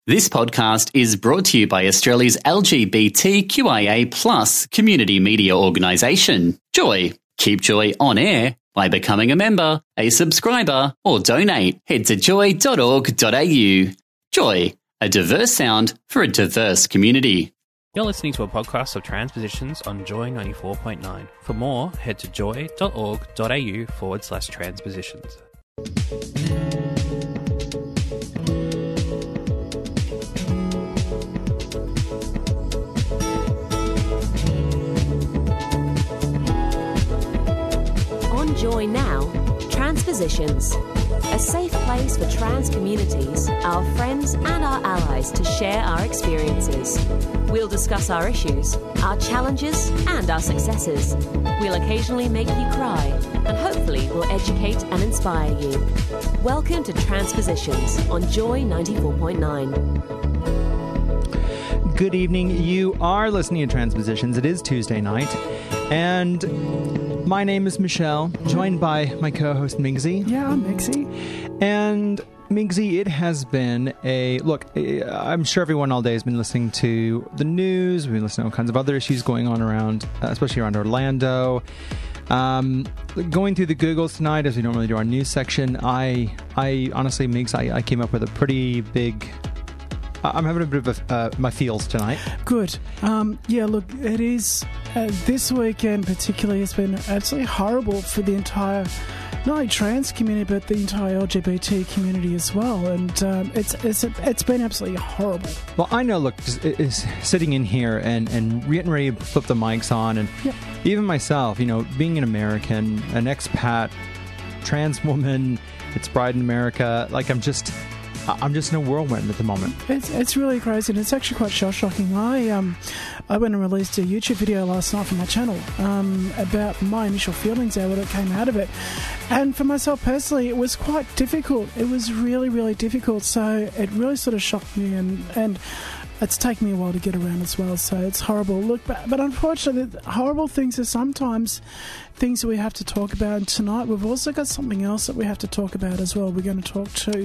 This podcast is brought to you by Australia's LGBTQIA+ community media organisation, Joy. Keep Joy on air by becoming a member, a subscriber, or donate. Head to joy.org.au. Joy, a diverse sound for a diverse community. You're listening to a podcast of Transpositions on Joy 94.9. For more, head to joy.org.au/transpositions. On Joy Now, Transpositions, a safe place for trans communities, our friends and our allies to share our experiences. We'll discuss our issues, our challenges and our successes. We'll occasionally make you cry and hopefully we'll educate and inspire you. Welcome to Transpositions on Joy 94.9. Good evening. You are listening to Transpositions. It is Tuesday night and my name is Michelle, joined by my co-host Migsy. Yeah, I'm Migsy. And Migsy, it has been look, I'm sure everyone all day has been listening to the news. We've been listening to all kinds of other issues going on around, especially around Orlando. Going through the Googles tonight, as we normally do our news section, I honestly, Migs, I came up with a pretty big... I'm having a bit of my feels tonight. Good. Yeah, look, it is... this weekend particularly has been absolutely horrible for the entire... not only trans community, but the entire LGBT community as well. And it's been absolutely horrible. Well, I know, look, is sitting in here and getting ready to flip the mics on, and even myself, you know, being an American, an expat, trans woman, it's Pride in America, like I'm just in a whirlwind at the moment. It's really crazy, and it's actually quite shell-shocking. I went and released a YouTube video last night for my channel about my initial feelings there, what it came out of it. And for myself personally, it was quite difficult. It was really, really difficult. So it really sort of shocked me, and it's taken me a while to get around as well. So it's horrible. Look, but unfortunately, horrible things are sometimes things that we have to talk about. And tonight we've also got something else that we have to talk about as well. We're going to talk to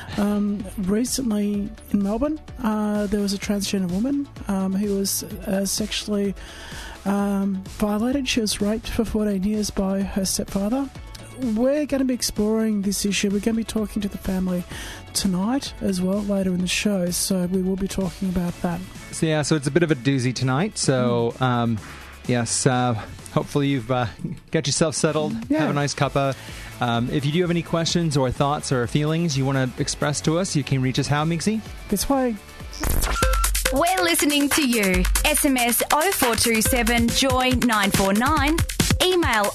recently in Melbourne, there was a transgender woman who was sexually violated. She was raped for 14 years by her stepfather. We're going to be exploring this issue. We're going to be talking to the family tonight as well later in the show, so we will be talking about that. So it's a bit of a doozy tonight. So yes, hopefully you've got yourself settled. Have a nice cuppa. If you do have any questions or thoughts or feelings you want to express to us, you can reach us how, Migsy? This way. We're listening to you. SMS 0427 Joy 949. Email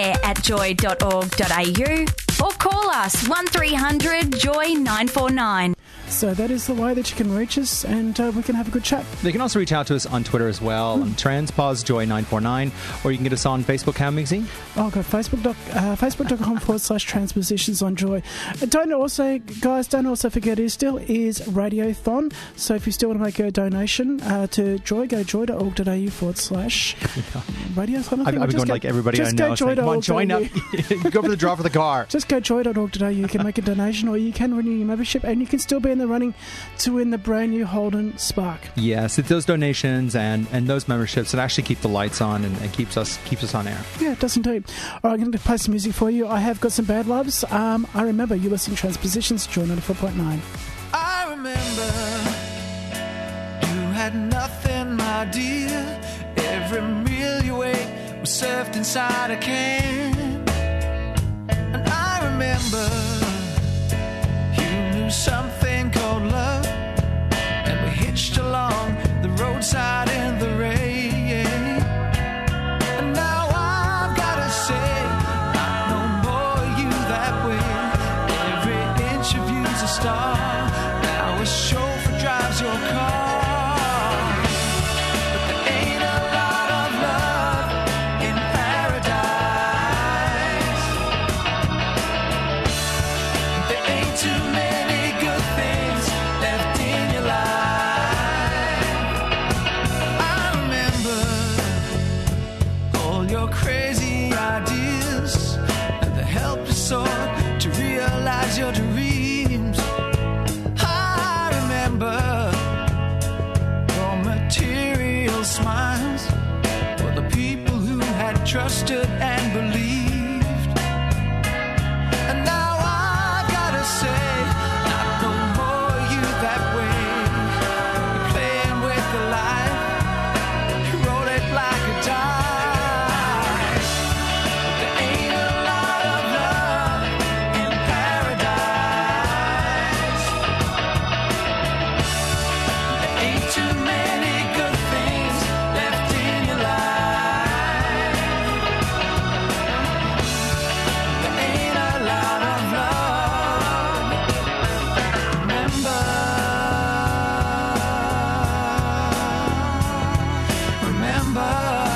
onair@joy.org.au or call us 1300 Joy 949. So that is the way that you can reach us, and we can have a good chat. They can also reach out to us on Twitter as well, on TransposJoy949, or you can get us on Facebook, how, Migsy? Oh, go facebook.com/transpositions on Joy. Don't also forget, it still is Radiothon, so if you still want to make a donation to Joy, go joy.org.au/Radiothon. I've been going like everybody I know. Come on, join up. Go for the draw for the car. Just go joy.org.au. You can make a donation, or you can renew your membership, and you can still be in the running to win the brand new Holden Spark. Yes, it's those donations and those memberships that actually keep the lights on and keeps us on air. Yeah, it does indeed. All right, I'm going to play some music for you. I have got some bad loves. I remember you listening to Transpositions, Joy 94.9. I remember you had nothing, my dear. Every meal you ate was served inside a can. And I remember you knew something called love, and we hitched along the roadside in the rain. And now I've gotta say, I know more you that way. Every inch of you's a star. Now a chauffeur drives your car. But there ain't a lot of love in paradise. There ain't too many good things smiles for the people who had trusted and believed. And now I've gotta say, not no more you that way. You're playing with the light, you roll it like a die. There ain't a lot of love in paradise. There ain't too many good things left in your life. There ain't a lot of love. Remember, remember.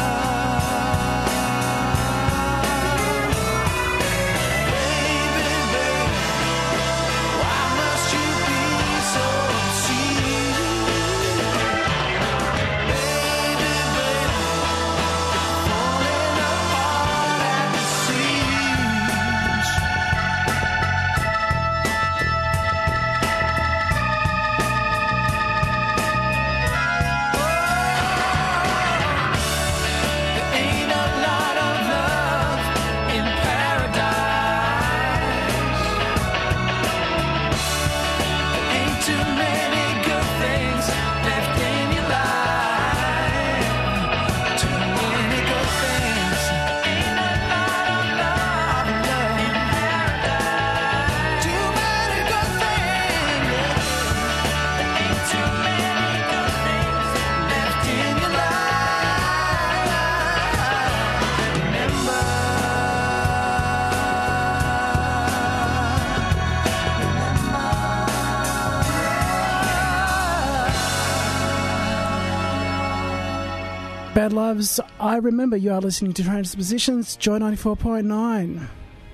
Baby, baby, why must you be so obscene? Baby, baby, falling apart at the seams. There ain't a lot of love in paradise. There ain't too many good things left in your life. Too many good things. Ain't a lot of love in paradise. Too many good things. There ain't too many good things left in your life. Bad Loves, I remember you are listening to Transpositions, Joy 94.9.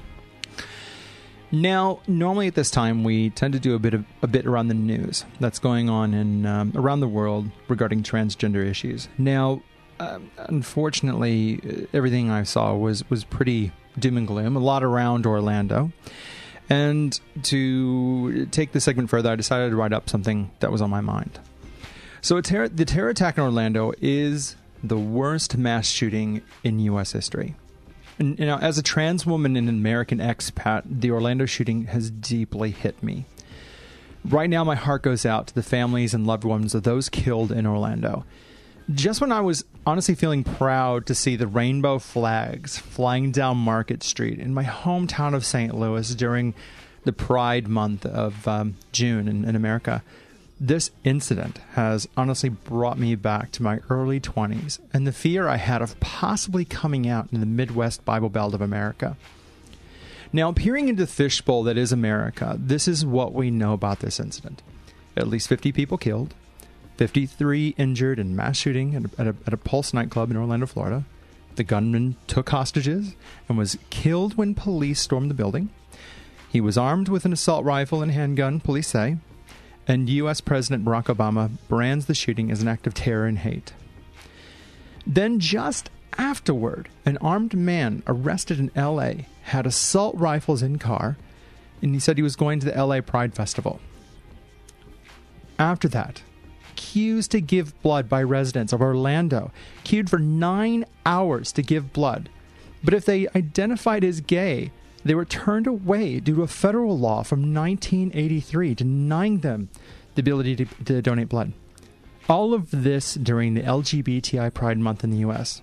Now, normally at this time, we tend to do a bit around the news that's going on in around the world regarding transgender issues. Now, unfortunately, everything I saw was pretty doom and gloom. A lot around Orlando, and to take the segment further, I decided to write up something that was on my mind. So, the terror attack in Orlando is the worst mass shooting in U.S. history. And, you know, as a trans woman and an American expat, the Orlando shooting has deeply hit me. Right now, my heart goes out to the families and loved ones of those killed in Orlando. Just when I was honestly feeling proud to see the rainbow flags flying down Market Street in my hometown of St. Louis during the Pride month of June in America, this incident has honestly brought me back to my early 20s and the fear I had of possibly coming out in the Midwest Bible Belt of America. Now, peering into the fishbowl that is America, this is what we know about this incident. At least 50 people killed, 53 injured in mass shooting at a Pulse nightclub in Orlando, Florida. The gunman took hostages and was killed when police stormed the building. He was armed with an assault rifle and handgun, police say. And U.S. President Barack Obama brands the shooting as an act of terror and hate. Then just afterward, an armed man arrested in L.A. had assault rifles in car, and he said he was going to the L.A. Pride Festival. After that, queues to give blood by residents of Orlando, queued for 9 hours to give blood. But if they identified as gay, they were turned away due to a federal law from 1983 denying them the ability to donate blood. All of this during the LGBTI Pride Month in the U.S.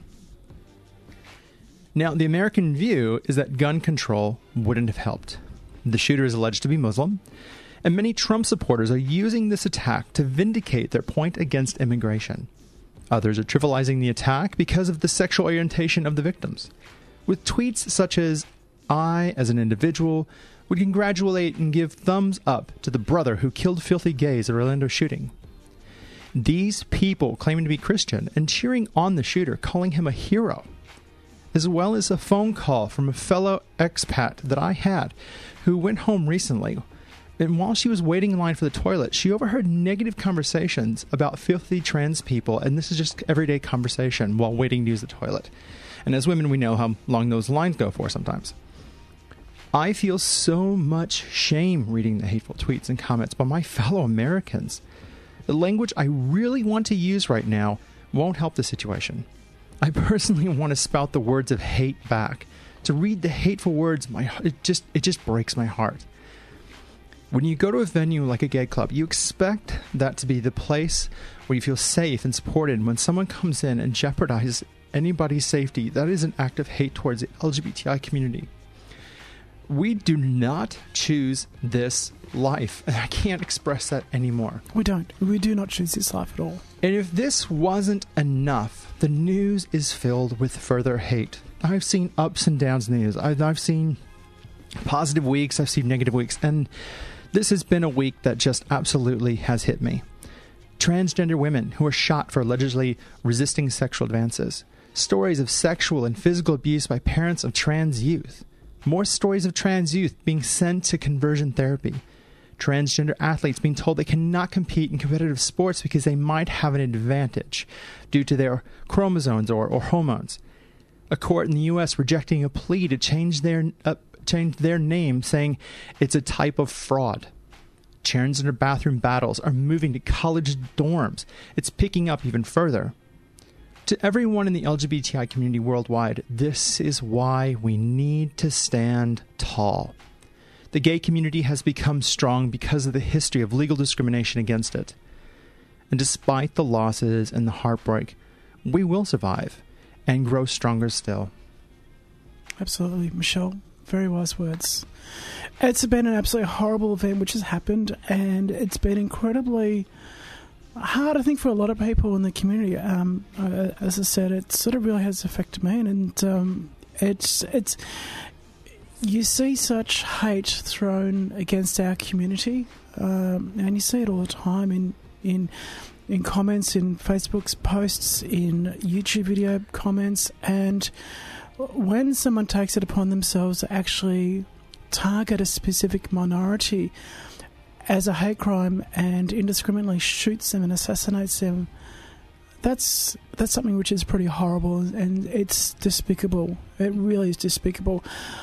Now, the American view is that gun control wouldn't have helped. The shooter is alleged to be Muslim, and many Trump supporters are using this attack to vindicate their point against immigration. Others are trivializing the attack because of the sexual orientation of the victims, with tweets such as, "I, as an individual, would congratulate and give thumbs up to the brother who killed filthy gays at Orlando shooting." These people claiming to be Christian and cheering on the shooter, calling him a hero, as well as a phone call from a fellow expat that I had who went home recently. And while she was waiting in line for the toilet, she overheard negative conversations about filthy trans people, and this is just everyday conversation while waiting to use the toilet. And as women, we know how long those lines go for sometimes. I feel so much shame reading the hateful tweets and comments by my fellow Americans. The language I really want to use right now won't help the situation. I personally want to spout the words of hate back. To read the hateful words, it just breaks my heart. When you go to a venue like a gay club, you expect that to be the place where you feel safe and supported. When someone comes in and jeopardizes anybody's safety, that is an act of hate towards the LGBTI community. We do not choose this life, and I can't express that anymore. We don't. We do not choose this life at all. And if this wasn't enough, the news is filled with further hate. I've seen ups and downs in the news. I've seen positive weeks, I've seen negative weeks, and this has been a week that just absolutely has hit me. Transgender women who are shot for allegedly resisting sexual advances. Stories of sexual and physical abuse by parents of trans youth. More stories of trans youth being sent to conversion therapy. Transgender athletes being told they cannot compete in competitive sports because they might have an advantage due to their chromosomes or hormones. A court in the U.S. rejecting a plea to change their name, saying it's a type of fraud. Transgender bathroom battles are moving to college dorms. It's picking up even further. To everyone in the LGBTI community worldwide, this is why we need to stand tall. The gay community has become strong because of the history of legal discrimination against it. And despite the losses and the heartbreak, we will survive and grow stronger still. Absolutely, Michelle. Very wise words. It's been an absolutely horrible event which has happened, and it's been incredibly hard, I think, for a lot of people in the community. As I said, it sort of really has affected me, and it's you see such hate thrown against our community, and you see it all the time in comments, in Facebook's posts, in YouTube video comments, and when someone takes it upon themselves to actually target a specific minority as a hate crime and indiscriminately shoots them and assassinates them, that's something which is pretty horrible, and it's despicable. It really is despicable.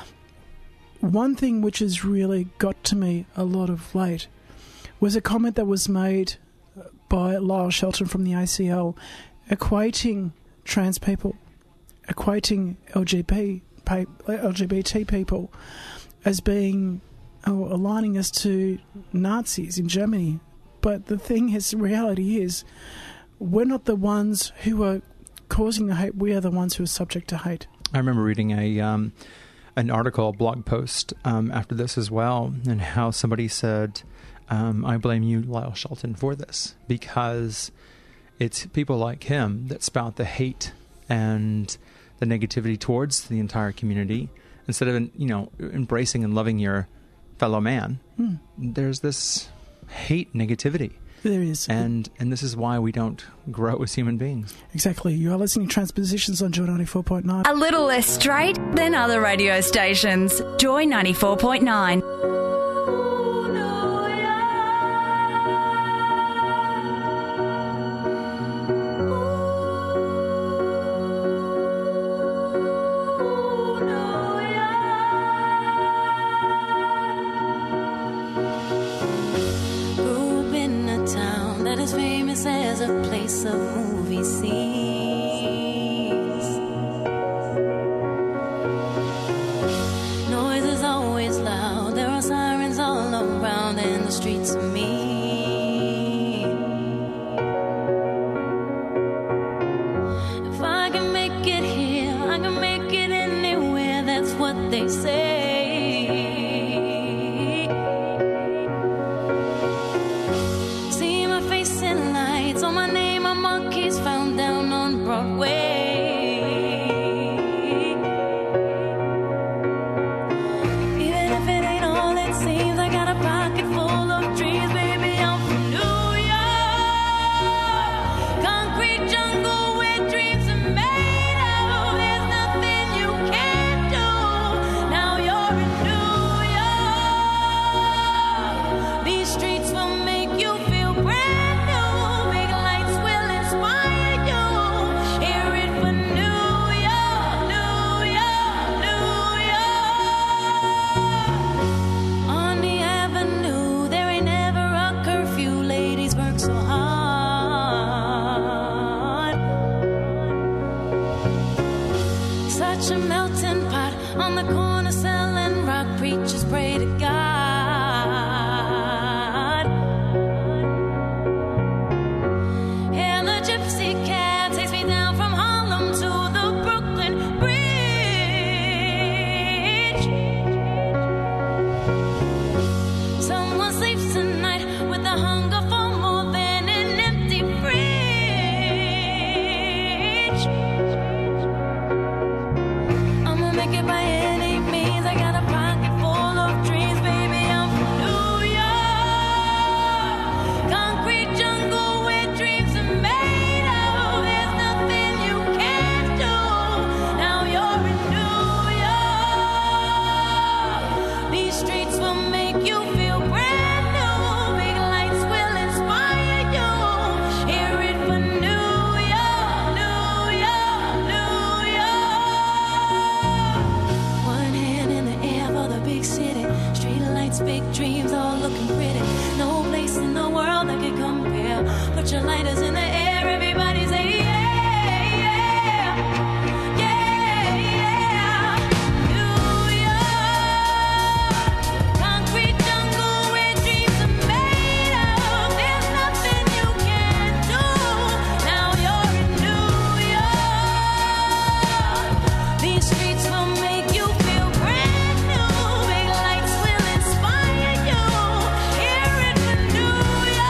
One thing which has really got to me a lot of late was a comment that was made by Lyle Shelton from the ACL, equating trans people, equating LGBT people as being aligning us to Nazis in Germany. But the thing is, reality is, we're not the ones who are causing the hate. We are the ones who are subject to hate. I remember reading an article, a blog post after this as well, and how somebody said, I blame you, Lyle Shelton, for this, because it's people like him that spout the hate and the negativity towards the entire community instead of embracing and loving your fellow man. There's this hate negativity. There is. And this is why we don't grow as human beings. Exactly. You are listening to Transpositions on Joy 94.9. A little less straight than other radio stations. Joy 94.9. Brand new, big lights will inspire you. Hear it for Put your lighters in the air, everybody say yeah, yeah, yeah, yeah. New York, concrete jungle where dreams are made of. There's nothing you can't do. Now you're in New York. These streets will make you feel brand new. Big lights will inspire you. Hear it with New York.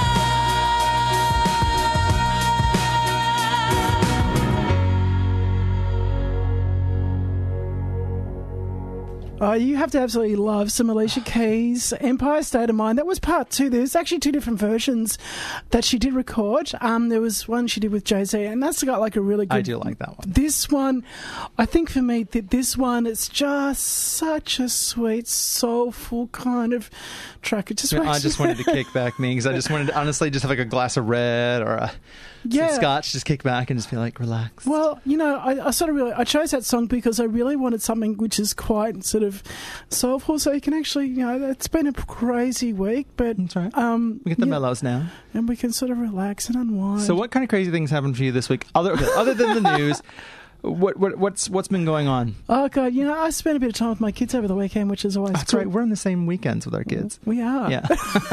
You have to absolutely love some Alicia Keys' Empire State of Mind. That was part 2. There's actually 2 different versions that she did record. There was one she did with Jay-Z, and that's got like a really good... I do like that one. This one, I think for me, this one is just such a sweet, soulful kind of track. It just I makes just wanted to kick back, Mings. I just wanted to honestly just have like a glass of red or some scotch, just kick back and just be like relaxed. Well, I sort of I chose that song because I really wanted something which is quite sort of soulful, so you can actually, it's been a crazy week, but That's right. We get the mellows now. and we can sort of relax and unwind. So what kind of crazy things happened for you this week? Other than the news, what's been going on? Oh God, I spent a bit of time with my kids over the weekend, which is always That's good. right. We're on the same weekends with our kids. We are. Yeah.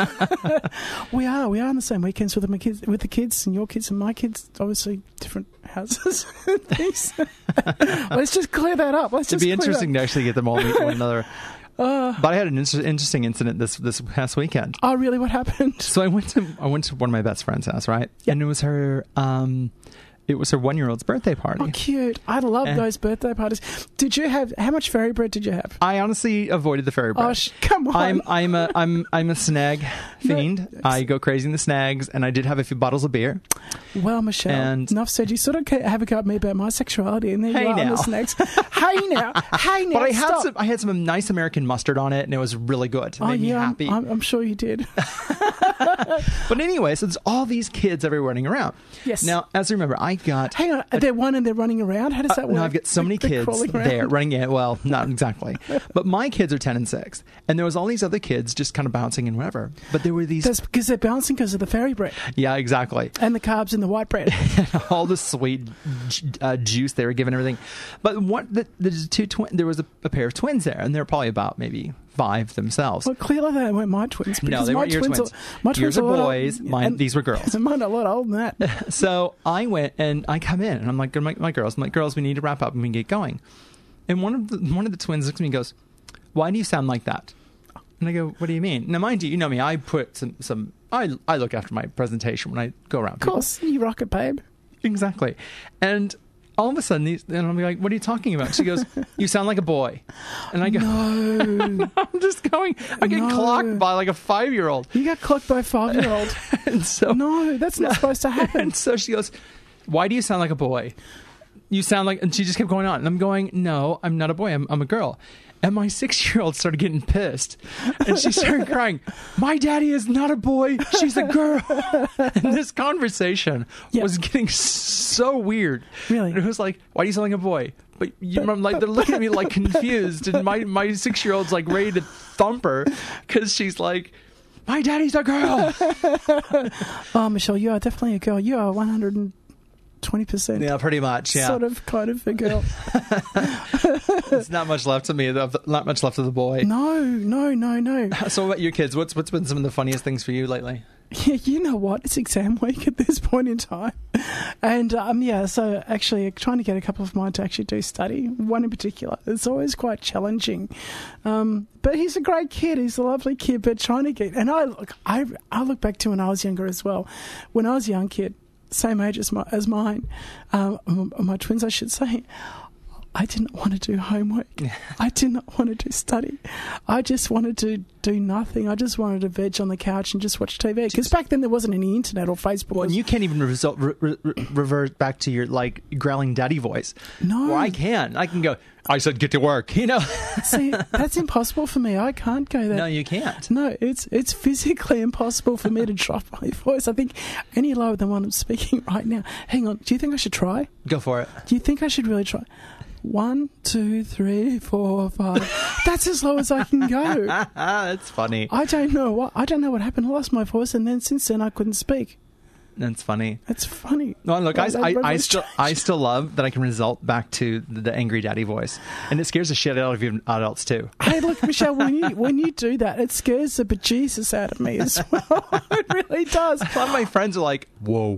We are on the same weekends with the kids and your kids and my kids. Obviously, different houses. Let's just clear that up. It'd be interesting to actually get them all meet one another. But I had an interesting incident this past weekend. Oh, really? What happened? So I went to one of my best friend's house, right? Yep. And it was her 1-year-old's birthday party. Oh, cute. I love those birthday parties. How much fairy bread did you have? I honestly avoided the fairy bread. Oh, come on. I'm a snag fiend. I go crazy in the snags, and I did have a few bottles of beer. Well, Michelle, enough said. You sort of have a go at me about my sexuality, and then you are on the snacks. Hey now. But I had some nice American mustard on it, and it was really good. It made me happy. I'm sure you did. But anyway, so there's all these kids everywhere running around. Yes. Now, as I remember, I got... Hang on, they're running around? How does that work? No, I've got so many kids there running in. Well, not exactly. But my kids are 10 and 6. And there was all these other kids just kind of bouncing and whatever. But there were these... That's because they're bouncing because of the fairy bread. Yeah, exactly. And the carbs in the white bread. All the sweet juice they were giving everything. But there was a pair of twins there. And they were probably about maybe 5 themselves. Well, clearly they weren't my twins. No, they weren't your twins. Yours are boys. These were girls. Mine are a lot older than that. So I went and I come in and I'm like, my girls, we need to wrap up and we can get going. And one of the twins looks at me and goes, "Why do you sound like that?" And I go, "What do you mean?" Now, mind you, you know me. I put some. I look after my presentation when I go around. Of course, you rock it, babe. Exactly. And all of a sudden, and I'm like, "What are you talking about?" She goes, "You sound like a boy." And I go, "No." I'm just going. I get clocked by like a 5-year-old. You got clocked by a 5-year-old. And so no, that's not supposed to happen. And so she goes, "Why do you sound like a boy? You sound like..." And she just kept going on. And I'm going, "No, I'm not a boy. I'm a girl." And my 6-year-old started getting pissed. And she started crying, "My daddy is not a boy. She's a girl." And this conversation was getting so weird. Really? And it was like, "Why do you sound like a boy?" But I'm like, they're looking at me like confused. And my 6-year-old's like ready to thump her because she's like, "My daddy's a girl." Oh, Michelle, you are definitely a girl. You are 120%. Yeah, pretty much. Yeah, sort of, kind of a girl. There's not much left of me. Not much left of the boy. No. So, what about your kids? What's been some of the funniest things for you lately? Yeah, you know what? It's exam week at this point in time. And, so actually trying to get a couple of mine to actually do study, one in particular. It's always quite challenging. But he's a great kid. He's a lovely kid, but trying to get... And I look back to when I was younger as well. When I was a young kid, same age as mine, my twins, I should say, I didn't want to do homework. I did not want to do study. I just wanted to do nothing. I just wanted to veg on the couch and just watch TV. Because back then there wasn't any internet or Facebook. Well, and you can't even revert back to your like growling daddy voice. No. Well, I can. I can go, "I said get to work," you know. See, that's impossible for me. I can't go there. No, you can't. No, it's physically impossible for me to drop my voice. I think any lower than what I'm speaking right now. Hang on. Do you think I should try? Go for it. Do you think I should really try? 1, 2, 3, 4, 5. That's as low as I can go. That's funny. I don't know what happened. I lost my voice, and then since then I couldn't speak. That's funny. It's funny. No, look, That voice change. I still love that I can result back to the angry daddy voice, and it scares the shit out of you adults too. Hey, look, Michelle, when you do that, it scares the bejesus out of me as well. It really does. A lot of my friends are like, "Whoa."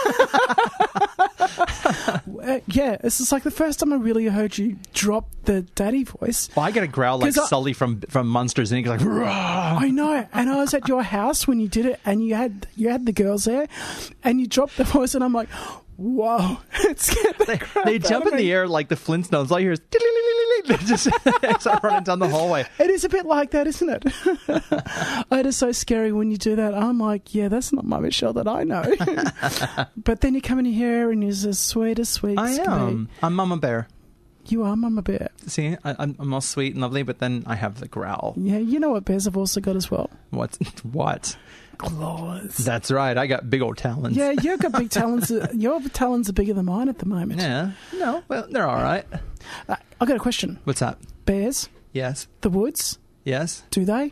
Yeah, it's just like the first time I really heard you drop the daddy voice. Well, I get a growl like 'Cause Sully from Monsters Inc. Like, "Rah!" I know, and I was at your house when you did it, and you had the girls there, and you dropped the voice, and I'm like, whoa! It scared the crap They out jump of in the me. air like the Flintstones. All you hear is they just start running down the hallway. It is a bit like that, isn't it? It is so scary when you do that. I'm like, yeah, that's not my Michelle that I know. But then you come in here and you're as sweet as sweet. I as can am. be. I'm Mama Bear. You are Mama Bear. See, I'm all sweet and lovely, but then I have the growl. Yeah, you know what bears have also got as well? What? Claws. That's right. I got big old talons. Yeah, you've got big talons. Your talons are bigger than mine at the moment. Yeah. No, well, they're all right. I got a question. What's that? Bears, Yes. the woods, Yes. do they?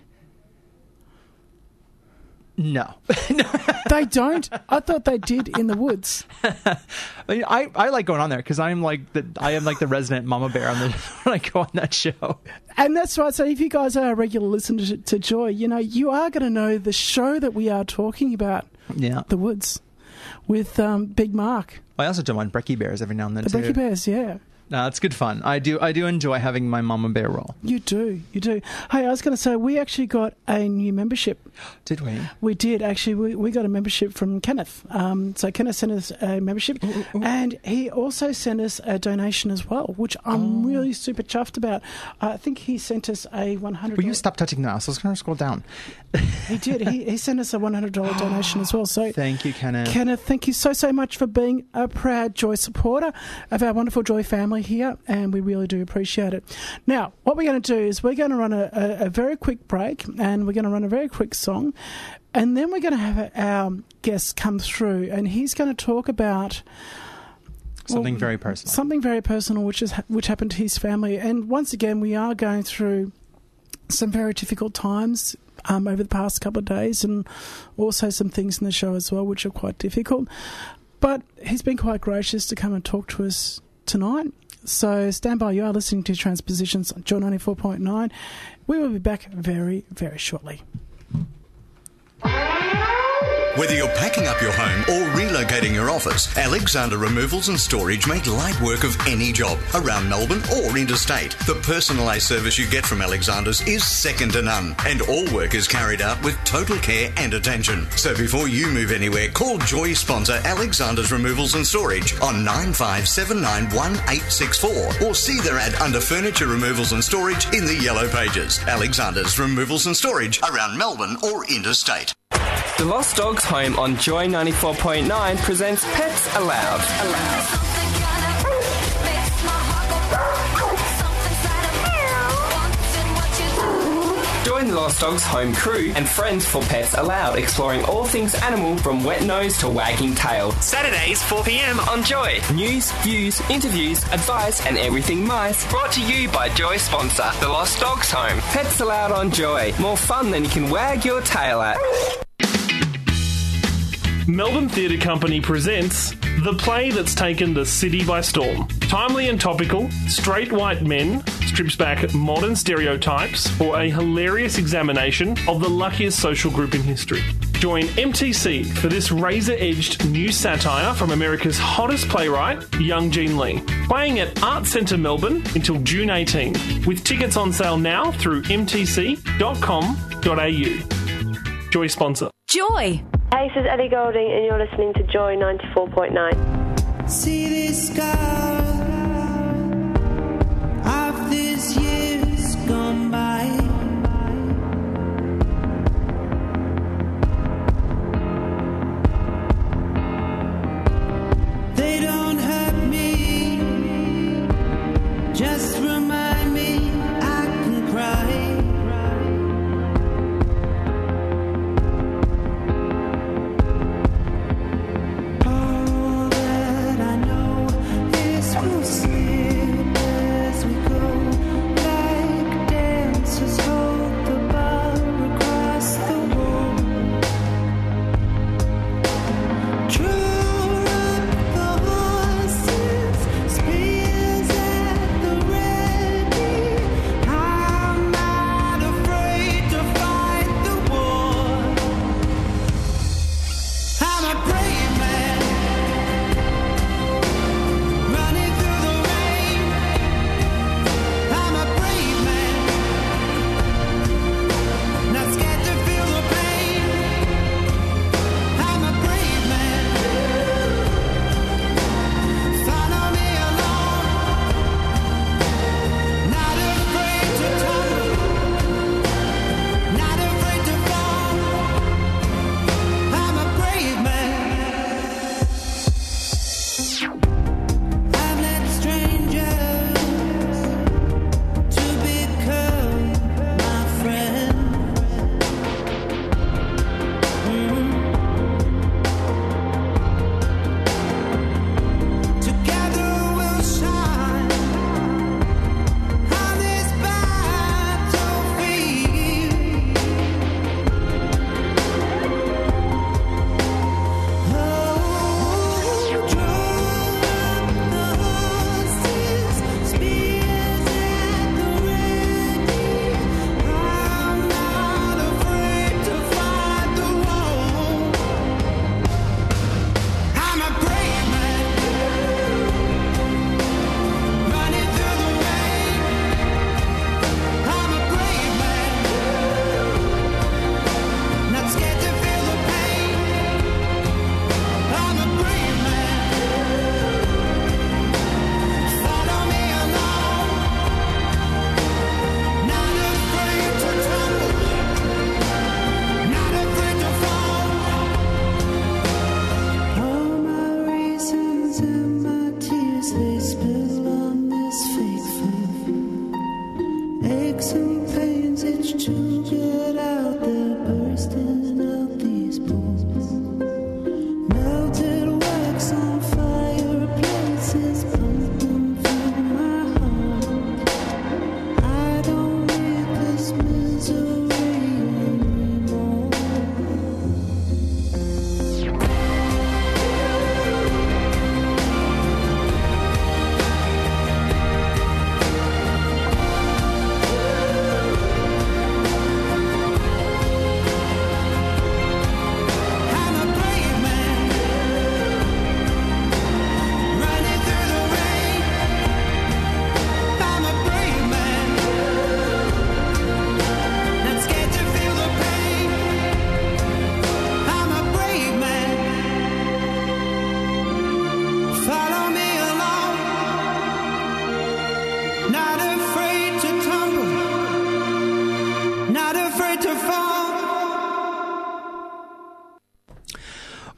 No. They don't. I thought they did in the woods. I mean, I like going on there because I am like the resident Mama Bear when I go on that show. And that's right. So if you guys are a regular listener to Joy, you know, you are going to know the show that we are talking about, Yeah. The Woods, with Big Mark. I also don't mind Brekkie Bears every now and then The too. Brekkie Bears, yeah. No, it's good fun. I do enjoy having my Mama Bear role. You do. Hey, I was going to say, we actually got a new membership. Did we? We did, actually. We got a membership from Kenneth. So Kenneth sent us a membership, and he also sent us a donation as well, which I'm really super chuffed about. I think he sent us a $100... Will you stop touching the mouse? I was going to scroll down. He did. He sent us a $100 donation as well. So Thank you, Kenneth. Kenneth, thank you so much for being a proud Joy supporter of our wonderful Joy family here, and we really do appreciate it. Now, what we're going to do is we're going to run a very quick break, and we're going to run a very quick song, and then we're going to have our guest come through, and he's going to talk about Something very personal. something very personal, which happened to his family. And once again, we are going through some very difficult times over the past couple of days, and also some things in the show as well which are quite difficult. But he's been quite gracious to come and talk to us tonight. So stand by. You are listening to Transpositions on Joy 94.9. We will be back very, very shortly. Whether you're packing up your home or relocating your office, Alexander Removals and Storage make light work of any job around Melbourne or interstate. The personalised service you get from Alexander's is second to none, and all work is carried out with total care and attention. So before you move anywhere, call Joy sponsor Alexander's Removals and Storage on 95791864 or see their ad under Furniture Removals and Storage in the Yellow Pages. Alexander's Removals and Storage around Melbourne or interstate. The Lost Dogs Home on Joy 94.9 presents Pets Allowed. Join the Lost Dogs Home crew and friends for Pets Allowed, exploring all things animal from wet nose to wagging tail. Saturdays, 4 p.m. On Joy. News, views, interviews, advice, and everything mice. Brought to you by Joy sponsor, The Lost Dogs Home. Pets Allowed on Joy. More fun than you can wag your tail at. Melbourne Theatre Company presents the play that's taken the city by storm. Timely and topical, Straight White Men strips back modern stereotypes for a hilarious examination of the luckiest social group in history. Join MTC for this razor-edged new satire from America's hottest playwright, Young Jean Lee. Playing at Art Centre Melbourne until June 18, with tickets on sale now through mtc.com.au. Joy sponsor. Joy. Hey, this is Ellie Golding, and you're listening to Joy 94.9. See this scar of these years gone by. They don't hurt me, just remind me I can cry. All that I know is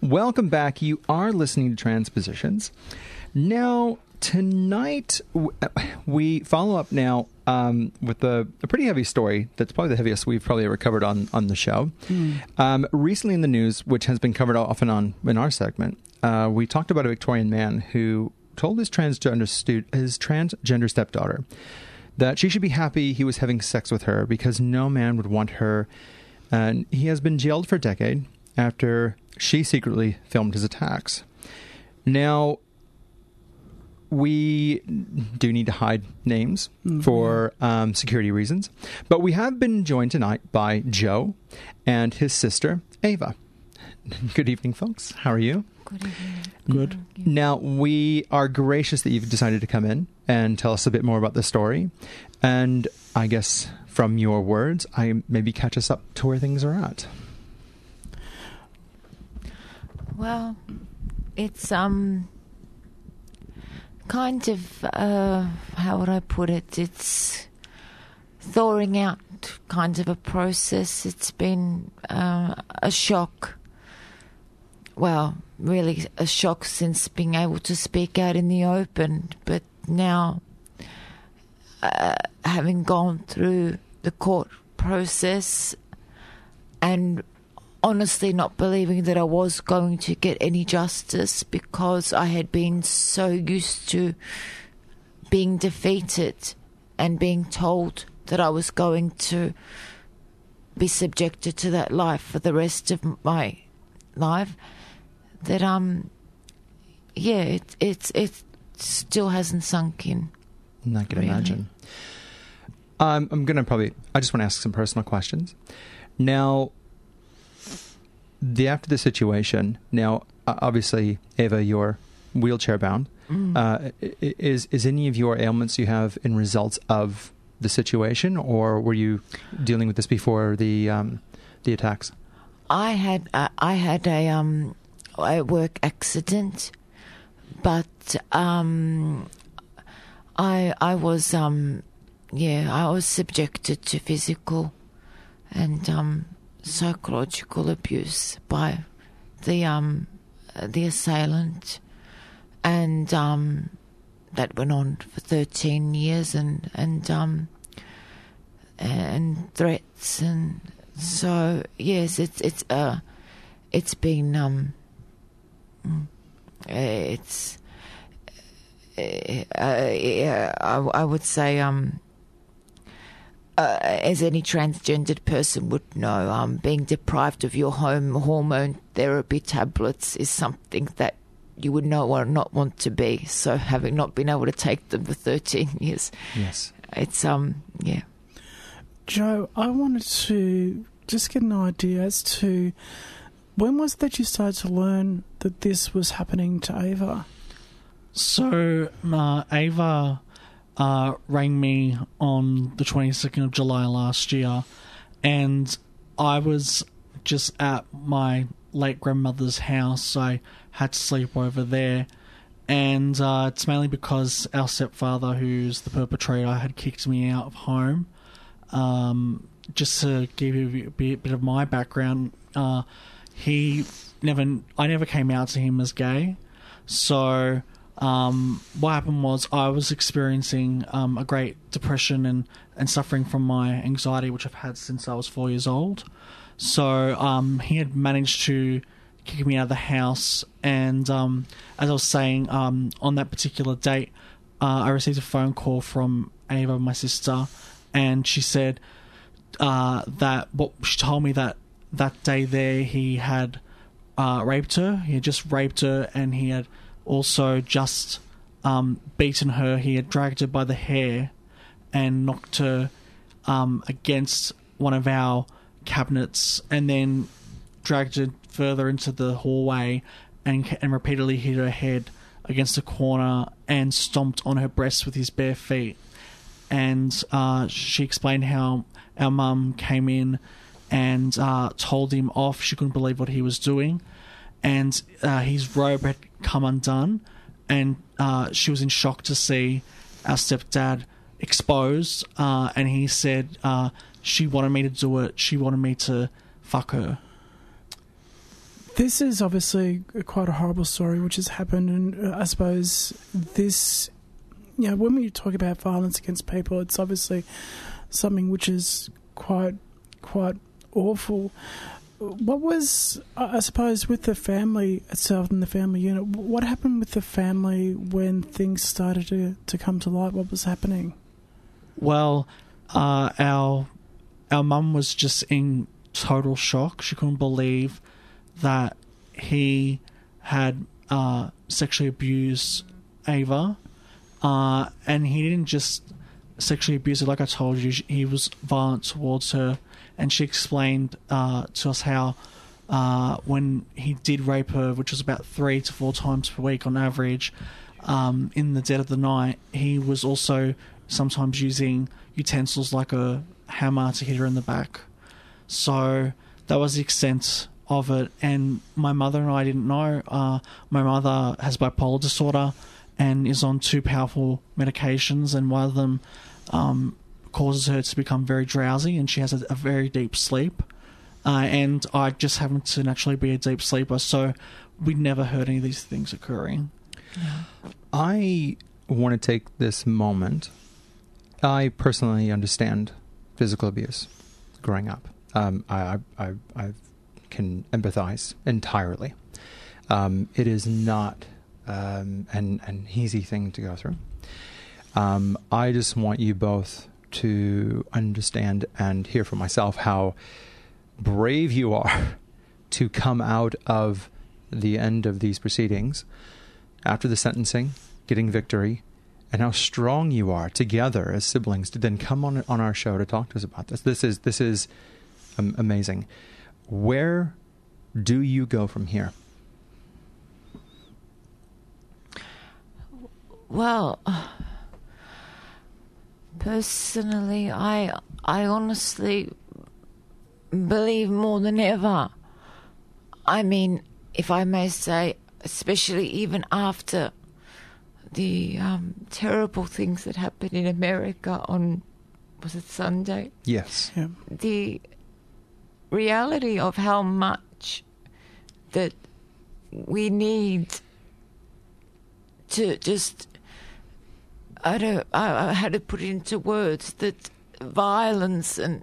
Welcome back. You are listening to Transpositions. Now, tonight, we follow up now with a pretty heavy story that's probably the heaviest we've probably ever covered on the show. Recently in the news, which has been covered off and on in our segment, we talked about a Victorian man who told his transgender stepdaughter that she should be happy he was having sex with her because no man would want her. And he has been jailed for a decade after she secretly filmed his attacks. Now, we do need to hide names for security reasons, but we have been joined tonight by Joe and his sister, Ava. Good evening, folks. How are you? Good evening. Good. Now, we are gracious that you've decided to come in and tell us a bit more about the story. And I guess from your words, maybe catch us up to where things are at. Well, it's kind of how would I put it? It's thawing out kind of a process. It's been a shock. Well, really a shock since being able to speak out in the open, but now having gone through the court process and honestly not believing that I was going to get any justice because I had been so used to being defeated and being told that I was going to be subjected to that life for the rest of my life, that it still hasn't sunk in. I can imagine. I just want to ask some personal questions. Now, after the situation, now, obviously, Ava, you're wheelchair bound. Is any of your ailments you have in results of the situation, or were you dealing with this before the attacks? I had a work accident, but I was subjected to physical and psychological abuse by the assailant, and that went on for 13 years, and threats, and so yes, it's been I would say as any transgendered person would know, being deprived of your home hormone therapy tablets is something that you would not want to be. So having not been able to take them for 13 years, yes, it's yeah. Joe, I wanted to just get an idea as to when was it that you started to learn that this was happening to Ava? So Ava rang me on the 22nd of July last year, and I was just at my late grandmother's house. I had to sleep over there, and it's mainly because our stepfather, who's the perpetrator, had kicked me out of home. Just to give you a bit of my background, I never came out to him as gay. So what happened was I was experiencing a great depression and suffering from my anxiety, which I've had since I was 4 years old. So he had managed to kick me out of the house, and as I was saying, on that particular date, I received a phone call from Ava, my sister, and she said she told me that day there he had raped her. He had just raped her, and he had also just beaten her. He had dragged her by the hair and knocked her against one of our cabinets, and then dragged her further into the hallway and repeatedly hit her head against a corner and stomped on her breasts with his bare feet. And she explained how our mum came in and told him off. She couldn't believe what he was doing, and his robe had come undone, and she was in shock to see our stepdad exposed, and he said she wanted me to do it. She wanted me to fuck her. This is obviously quite a horrible story which has happened, and I suppose this, when we talk about violence against people, it's obviously something which is quite awful. What was, I suppose, with the family itself and the family unit, what happened with the family when things started to come to light? What was happening? Well, our mum was just in total shock. She couldn't believe that he had sexually abused Ava, and he didn't just sexually abuse her. Like I told you, he was violent towards her, and she explained to us how when he did rape her, which was about 3 to 4 times per week on average, in the dead of the night, he was also sometimes using utensils like a hammer to hit her in the back. So that was the extent of it, and my mother and I didn't know. My mother has bipolar disorder and is on 2 powerful medications, and one of them causes her to become very drowsy, and she has a very deep sleep. And I just happen to naturally be a deep sleeper, so we never heard any of these things occurring. I want to take this moment. I personally understand physical abuse growing up. I can empathize entirely. It is not an easy thing to go through. I just want you both to understand and hear from myself how brave you are to come out of the end of these proceedings after the sentencing, getting victory, and how strong you are together as siblings to then come on our show to talk to us about this. This is amazing. Where do you go from here? Well, personally, I honestly believe more than ever. I mean, if I may say, especially even after the terrible things that happened in America on, was it Sunday? Yes. Yeah. The reality of how much that we need to just, I had to put it into words, that violence and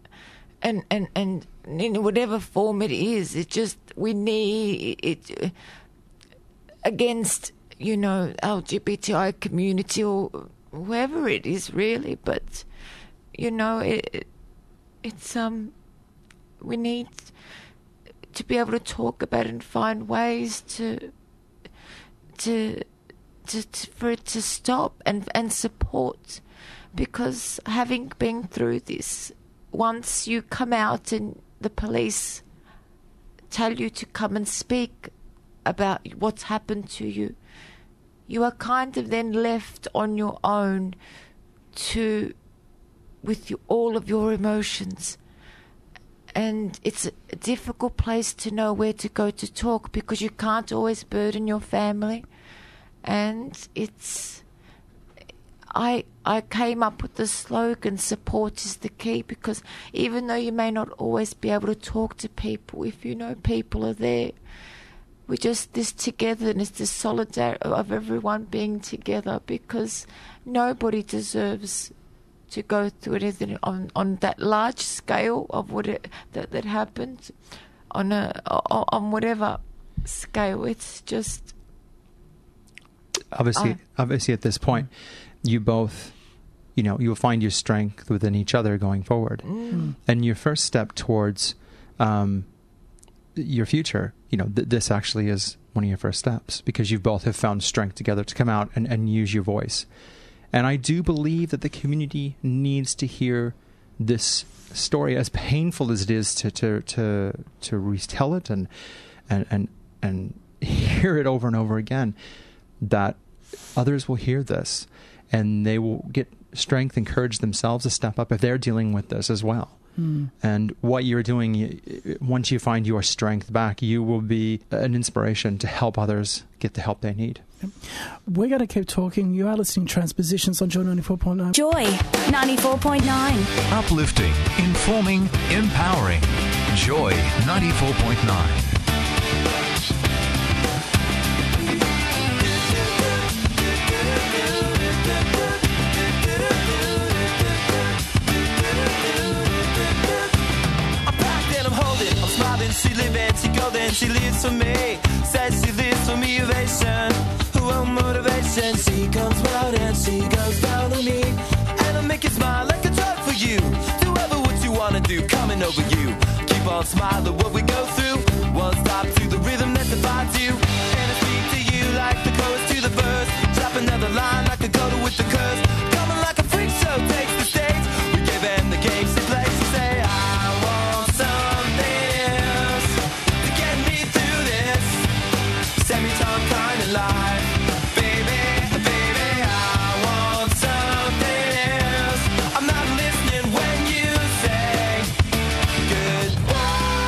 in whatever form it is, it just, we need it against, LGBTI community or whoever it is really, but it's we need to be able to talk about it and find ways for it to stop and support, because having been through this, once you come out and the police tell you to come and speak about what's happened to you, you are kind of then left on your own with all of your emotions. And it's a difficult place to know where to go to talk, because you can't always burden your family. And I came up with the slogan, support is the key, because even though you may not always be able to talk to people, if you know people are there, we just, this togetherness, this solidarity of everyone being together, because nobody deserves to go through anything on that large scale of that happened on whatever scale. It's just obviously at this point, you both, you'll find your strength within each other going forward, and your first step towards your future. This actually is one of your first steps, because you both have found strength together to come out and use your voice. And I do believe that the community needs to hear this story, as painful as it is to retell it and hear it over and over again, that others will hear this and they will get strength, encourage themselves to step up if they're dealing with this as well. And what you're doing, once you find your strength back, you will be an inspiration to help others get the help they need. We're going to keep talking. You are listening to Transpositions on Joy 94.9. Joy 94.9. Uplifting, informing, empowering. Joy 94.9. she lives for me. Says she lives for me, ovation. Oh, motivation. She comes round and she goes down on me. And I make you smile like a drug for you. Do ever what you wanna do, coming over you. Keep on smiling what we go through. One stop to the rhythm that divides you. And I speak to you like the chorus to the verse. Drop another line like a coda with the curse. Coming like a freak show takes the stage. We give them the game she plays. She say, I want something else to get me through this semi-time kind of life. Baby, baby, I want something else. I'm not listening when you say goodbye.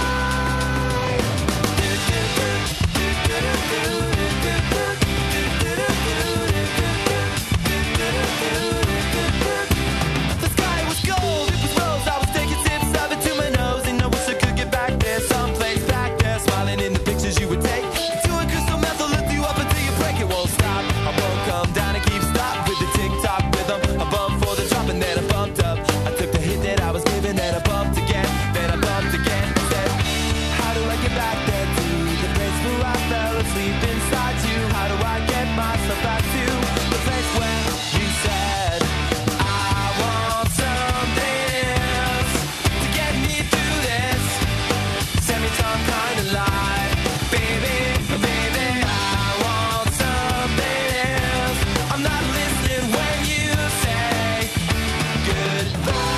The sky was gold, it was rose. I was taking sips of it to my nose, and I wish I could get back there, someplace back there, smiling in the pictures you would take. Doing crystal meth will lift you up until you break. It won't stop. I won't come down and keep stop with the tick-tock rhythm. I bumped for the drop and then I bumped up. I took the hit that I was given and I bumped again. Then I bumped again. Said, how do I get back there to the place where I fell asleep inside you? How do I get myself back to the place where you said I want something else to get me through this semi-time kind of life? Baby, baby, I want something else. I'm not listening when you say goodbye.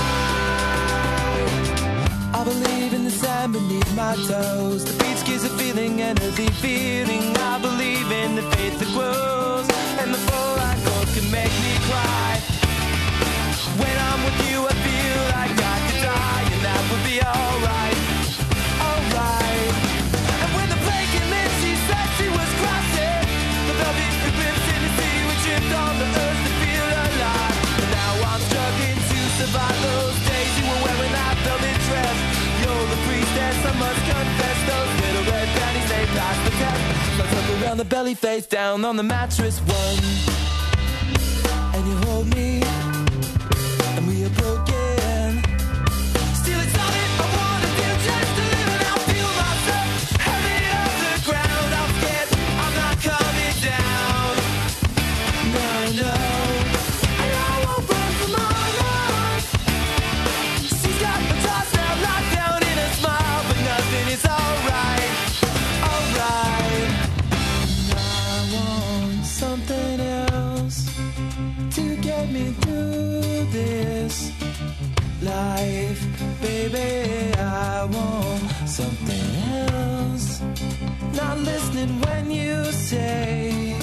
I believe in the sand beneath my toes. The beach gives a feeling, an earthy feeling. I believe in the faith that grows, and the full light gold can make me cry. When I'm with you, I feel like I could die, and that would be alright, alright. And when the plane came in, she said she was crossing the velvet ribbons in the sea. We tripped on the earth to feel alive. And now I'm struggling to survive those days you were wearing that velvet dress. You're the priestess, I must confess. Those little red panties, they passed the test. So I took around the belly, face down on the mattress one. And you hold me, and we are broken. Still it's all that I wanna do, just to live, and I feel myself heavy off the ground. I'm scared I'm not coming down. No, no. And I won't run from my life. She's got the toss now locked down in a smile, but nothing is alright, alright. I want something else to get me through this life. Baby, I want something else. Not listening when you say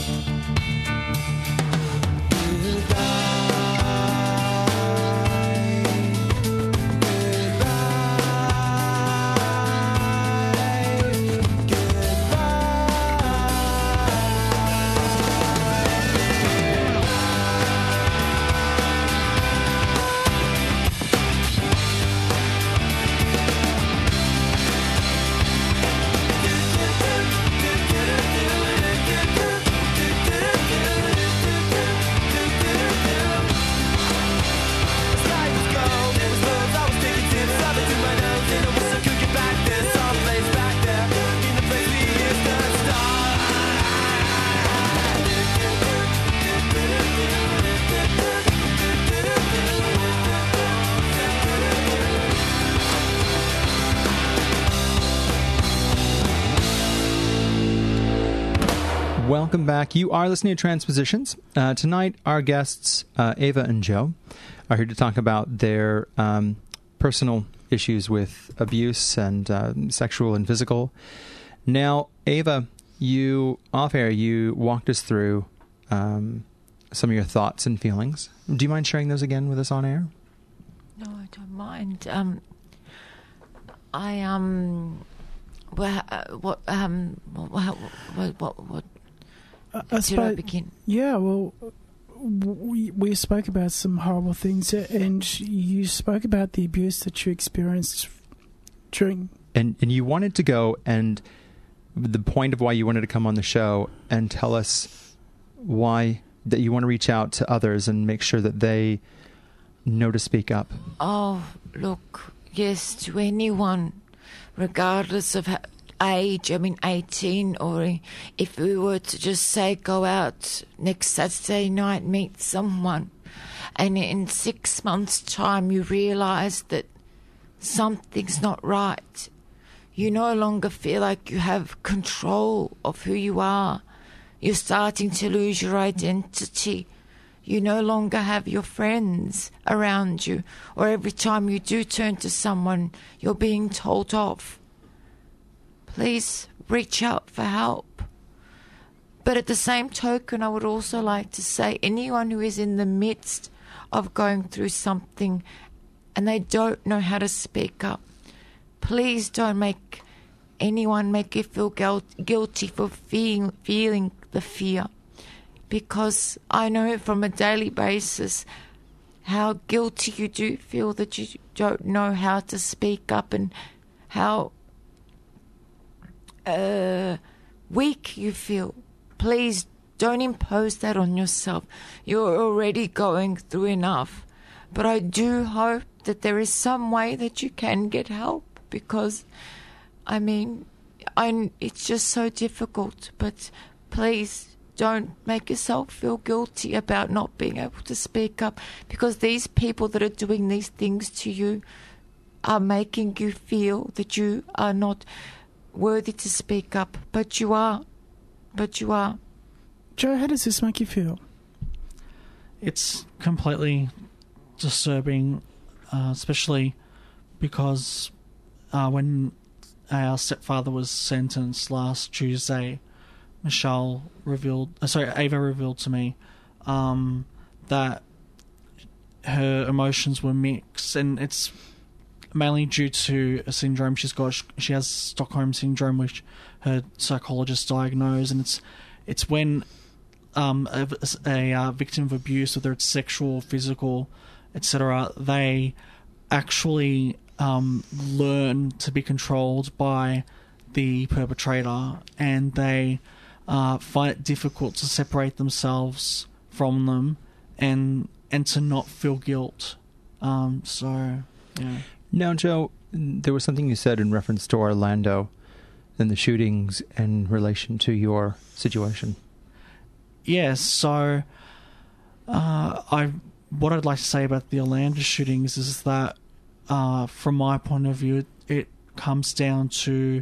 Welcome back. You are listening to Transpositions. Tonight, our guests, Ava and Joe, are here to talk about their personal issues with abuse and sexual and physical. Now, Ava, you, off air, you walked us through some of your thoughts and feelings. Do you mind sharing those again with us on air? No, I don't mind. Where did I begin? Yeah, well, we spoke about some horrible things, and you spoke about the abuse that you experienced during. And you wanted to go, and the point of why you wanted to come on the show and tell us why that you want to reach out to others and make sure that they know to speak up. Oh, look, yes, to anyone, regardless of age, 18, or if we were to just say go out next Saturday night, meet someone, and in 6 months' time you realise that something's not right. You no longer feel like you have control of who you are. You're starting to lose your identity. You no longer have your friends around you, or every time you do turn to someone, you're being told off. Please reach out for help. But at the same token, I would also like to say anyone who is in the midst of going through something and they don't know how to speak up, please don't make anyone make you feel guilty for feeling the fear. Because I know from a daily basis how guilty you do feel that you don't know how to speak up, and how weak you feel. Please don't impose that on yourself. You're already going through enough. But I do hope that there is some way that you can get help, because, it's just so difficult. But please don't make yourself feel guilty about not being able to speak up, because these people that are doing these things to you are making you feel that you are not worthy to speak up. But you are. Joe, how does this make you feel? It's completely disturbing, especially because when our stepfather was sentenced last Tuesday, Ava revealed to me that her emotions were mixed, and it's mainly due to a syndrome she's got. She has Stockholm syndrome, which her psychologist diagnosed, and it's when a victim of abuse, whether it's sexual, physical, etc., they actually learn to be controlled by the perpetrator, and they find it difficult to separate themselves from them and to not feel guilt. Yeah. Now, Joe, there was something you said in reference to Orlando and the shootings in relation to your situation. Yes, so what I'd like to say about the Orlando shootings is that from my point of view, it comes down to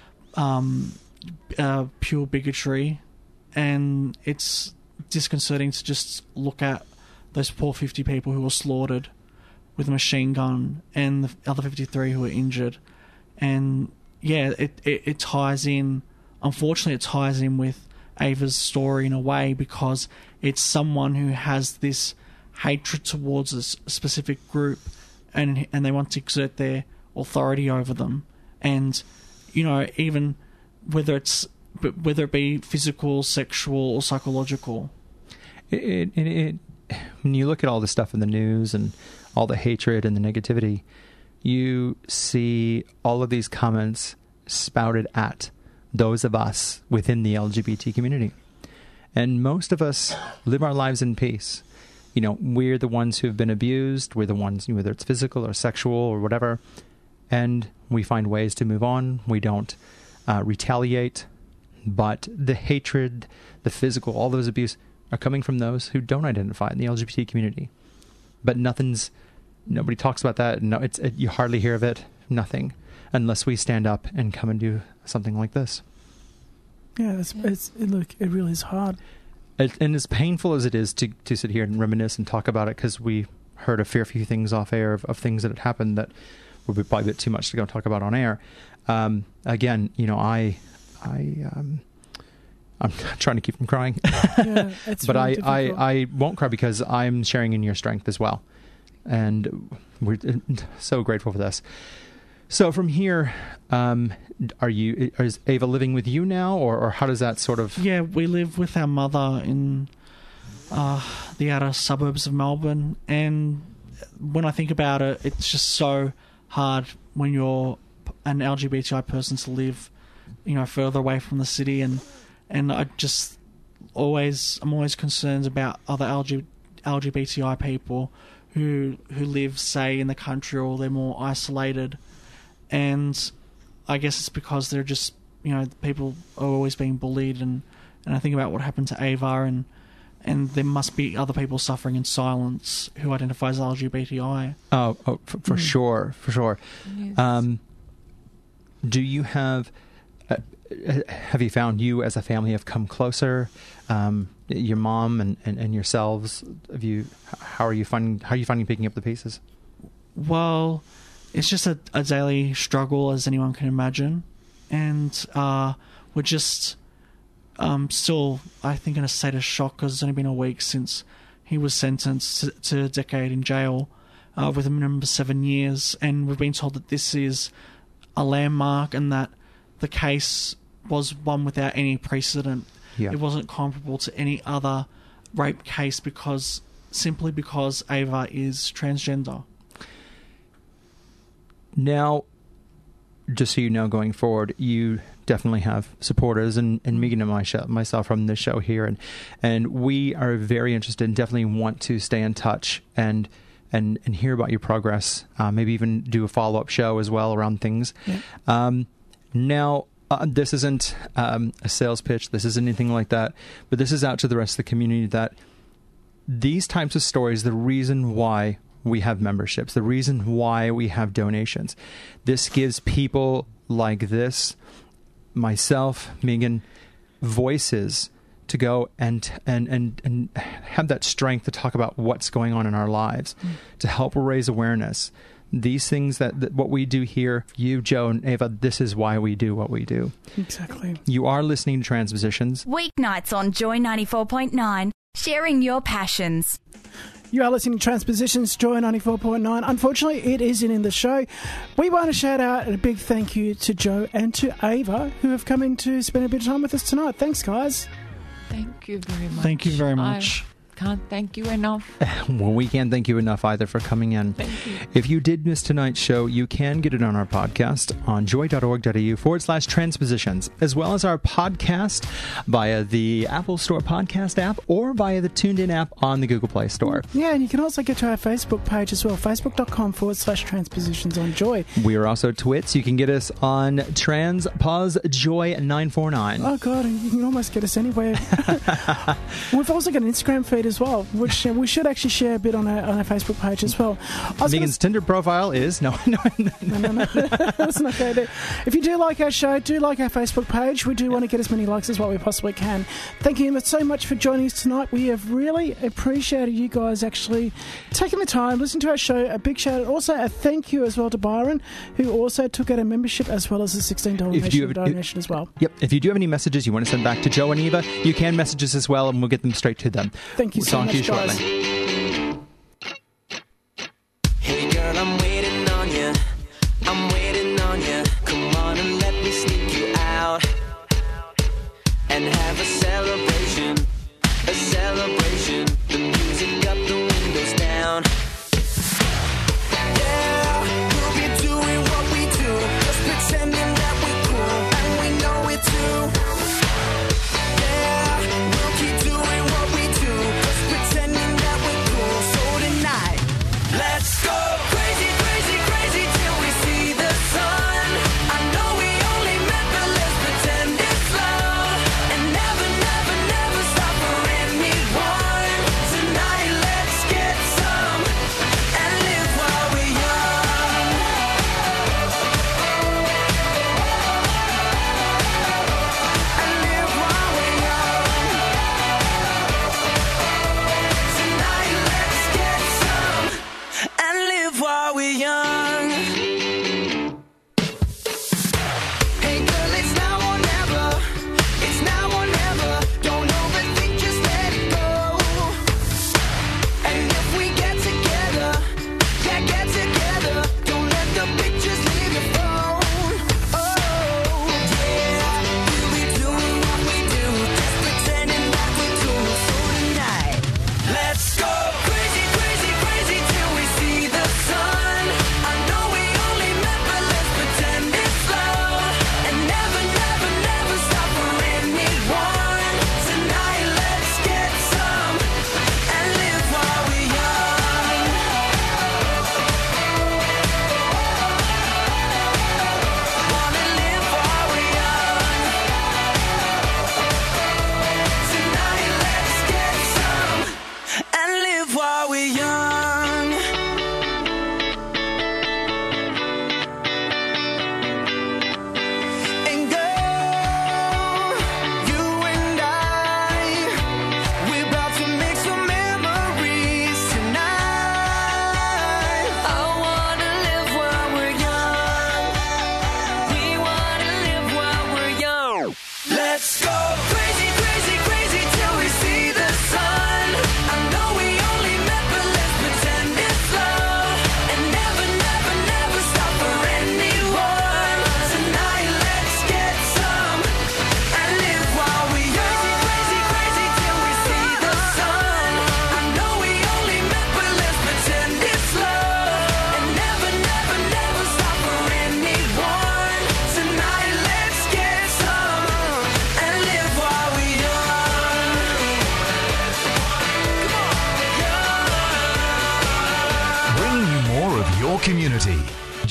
pure bigotry, and it's disconcerting to just look at those poor 50 people who were slaughtered with a machine gun and the other 53 who were injured. And yeah, it ties in, unfortunately it ties in with Ava's story in a way, because it's someone who has this hatred towards a specific group, and they want to exert their authority over them. And, even whether it be physical, sexual, or psychological. When you look at all the stuff in the news and all the hatred and the negativity, you see all of these comments spouted at those of us within the LGBT community. And most of us live our lives in peace. We're the ones who have been abused. We're the ones, whether it's physical or sexual or whatever, and we find ways to move on. We don't retaliate. But the hatred, the physical, all those abuse are coming from those who don't identify in the LGBT community. But nobody talks about that. No, you hardly hear of it. Nothing, unless we stand up and come and do something like this. Yeah, look, it really is hard. And as painful as it is to sit here and reminisce and talk about it, because we heard a fair few things off air of things that had happened that would be probably a bit too much to go talk about on air. Again, I'm trying to keep from crying. Yeah, it's but really I won't cry, because I'm sharing in your strength as well. And we're so grateful for this. So from here, is Ava living with you now, or how does that sort of... Yeah, we live with our mother in the outer suburbs of Melbourne. And when I think about it, it's just so hard when you're an LGBTI person to live, further away from the city. And I just I'm always concerned about other LGBTI people who live, say, in the country, or they're more isolated. And I guess it's because they're just people are always being bullied, and I think about what happened to Ava, and there must be other people suffering in silence who identify as LGBTI. For sure. Yes. Do you have you found you as a family have come closer? Your mom and yourselves, how are you finding picking up the pieces? Well, it's just a daily struggle, as anyone can imagine, and we're just still, I think, in a state of shock because it's only been a week since he was sentenced to a decade in jail with a minimum of 7 years, and we've been told that this is a landmark and that the case was one without any precedent. Yeah. It wasn't comparable to any other rape case simply because Ava is transgender. Now, just so you know, going forward, you definitely have supporters, and Megan and myself from this show here, and we are very interested and definitely want to stay in touch and hear about your progress. Maybe even do a follow-up show as well around things. Yeah. Now, this isn't a sales pitch. This isn't anything like that. But this is out to the rest of the community that these types of stories, the reason why we have memberships, the reason why we have donations, this gives people like this, myself, Megan, voices to go and have that strength to talk about what's going on in our lives, to help raise awareness. These things that what we do here, you, Joe, and Ava, this is why we do what we do. Exactly. You are listening to Transpositions. Weeknights on Joy 94.9, sharing your passions. You are listening to Transpositions, Joy 94.9. Unfortunately, it isn't in the show. We want to shout out and a big thank you to Joe and to Ava, who have come in to spend a bit of time with us tonight. Thanks, guys. Thank you very much. Thank you very much. Can't thank you enough. Well, we can't thank you enough either for coming in. Thank you. If you did miss tonight's show, you can get it on our podcast on joy.org.au/transpositions, as well as our podcast via the Apple Store podcast app or via the TuneIn app on the Google Play Store. Yeah, and you can also get to our Facebook page as well, facebook.com/transpositions on Joy. We are also Twits. You can get us on TransPosJoy949. Oh, God, you can almost get us anywhere. We've also got an Instagram feed as well, which we should actually share a bit on our Facebook page as well. Megan's Tinder profile is... No. That's not going to do. If you do like our show, do like our Facebook page. We do want to get as many likes as what we possibly can. Thank you so much for joining us tonight. We have really appreciated you guys actually taking the time, listening to our show. A big shout out. Also, a thank you as well to Byron, who also took out a membership as well as a $16 donation as well. Yep. If you do have any messages you want to send back to Joe and Eva, you can message us as well, and we'll get them straight to them. Thank you so much, guys. Shortly. Hey girl, I'm waiting on you. I'm waiting on you. Come on and let me sneak you out and have a celebration. A celebration. The music up, the windows down. Yeah, we'll be doing what we do, just pretending that we're cool, and we know it too. Yeah, we'll keep doing what we do, just pretending that we're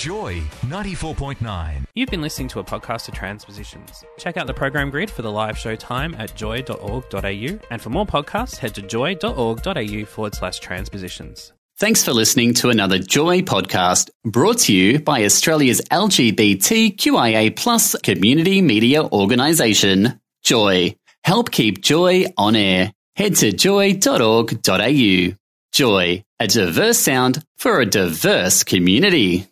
Joy 94.9. You've been listening to a podcast of Transpositions. Check out the program grid for the live show time at joy.org.au, and for more podcasts, head to joy.org.au/transpositions. Thanks for listening to another Joy podcast brought to you by Australia's LGBTQIA+ community media organisation, Joy. Help keep Joy on air. Head to joy.org.au. Joy, a diverse sound for a diverse community.